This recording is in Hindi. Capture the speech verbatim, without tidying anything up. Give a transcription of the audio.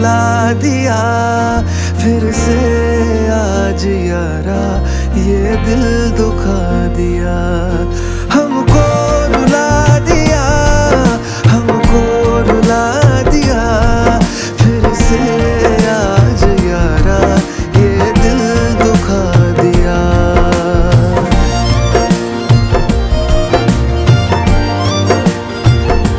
रुला दिया फिर से आज यारा, ये दिल दुखा दिया।